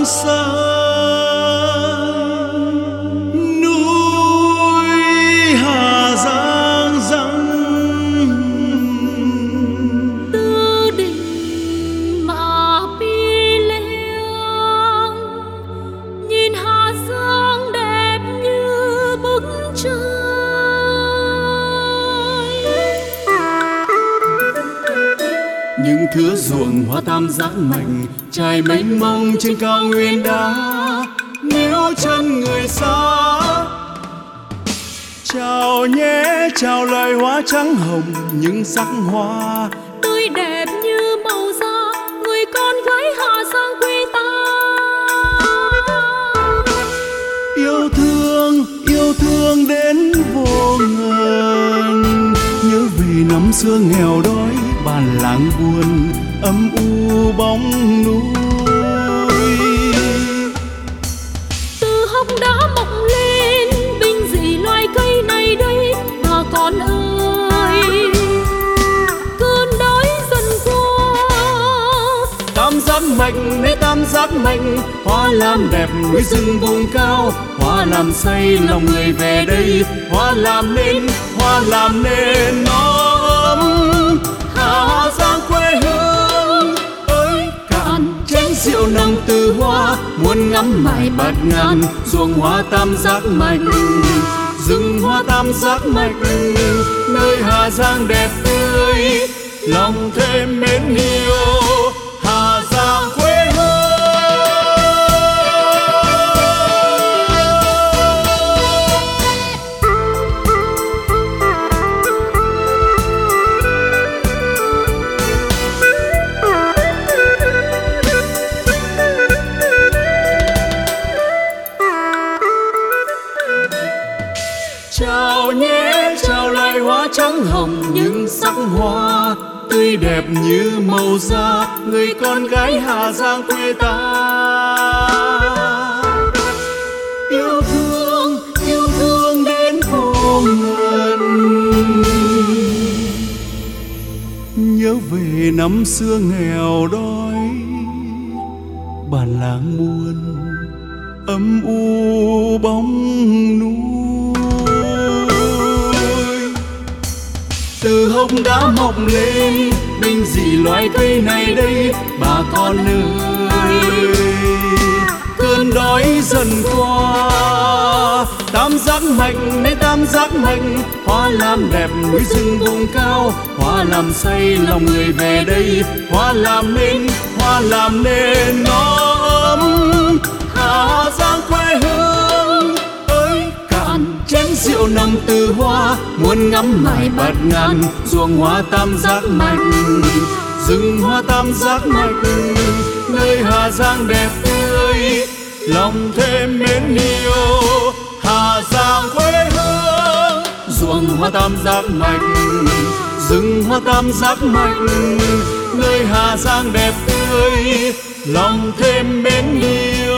xa, núi Hà Giang răng tư đình mà pi liang, nhìn Hà Giang đẹp như bức tranh. những thửa ruộng hoa tam giác mạch trải mênh mông trên cao nguyên đá, níu chân người xa. Chào nhé chào loài hoa trắng hồng, những sắc hoa Tươi đẹp như màu da người con gái Hà Giang quê ta. Yêu thương đến vô ngần, nhớ về năm xưa nghèo đói bản làng buồn âm u bóng núi. Từ hốc đá mọc lên bình dị loài cây này đây bà con ơi, cơn đói dần qua. Tam giác mạch nơi tam giác mạch, hoa làm đẹp núi rừng vùng cao, hoa làm say lòng người về đây, hoa làm nên nó ấm. Hà Giang quê hương ơi cạn chén rượu nồng từ hoa, muốn ngắm mãi bạt ngàn ruộng hoa tam giác mạch, rừng hoa tam giác mạch, nơi Hà Giang đẹp tươi lòng thêm mến yêu. Hà Giang quê hương. Chào nhé chào loài hoa trắng hồng, những sắc hoa tươi đẹp như màu da người con gái Hà Giang quê ta. Yêu thương đến vô ngần, nhớ về năm xưa nghèo đói bản làng buồn âm u bóng núi. Từ hốc đá mọc lên bình dị loài cây này đây bà con ơi, cơn đói dần qua. Tam giác mạch nơi tam giác mạch, hoa làm đẹp núi rừng vùng cao, hoa làm say lòng người về đây, hoa làm nên nó ấm. Hà Giang quê hương ơi cạn chén rượu nồng từ hoa, muốn ngắm mãi bạt ngàn ruộng hoa tam giác mạch, rừng hoa tam giác mạch, nơi Hà Giang đẹp tươi lòng thêm mến yêu. Hà Giang quê hương ruộng hoa tam giác mạch, rừng hoa tam giác mạch, nơi Hà Giang đẹp tươi lòng thêm mến yêu.